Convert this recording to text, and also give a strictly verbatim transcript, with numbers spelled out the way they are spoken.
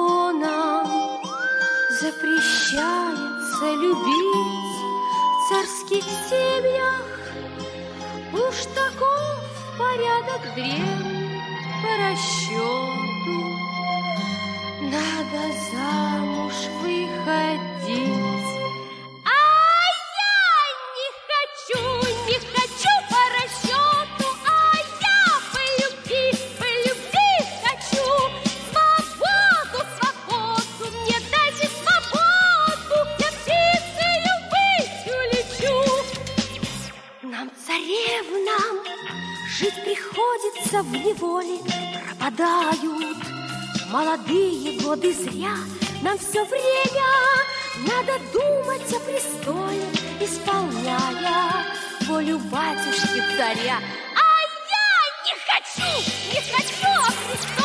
законом запрещается любить в царских семьях. Уж таков порядок древний по расчету. Надо замуж выходить. А я не хочу, не хочу по расчету, а я по любви, по любви хочу. Свободу, свободу, мне дайте свободу, я птицею быть улечу. Нам, царевнам, жить приходится в неволе, пропадают молодые годы зря. Нам все время надо думать о престоле, исполняя волю батюшки царя. А я не хочу, не хочу о престоле.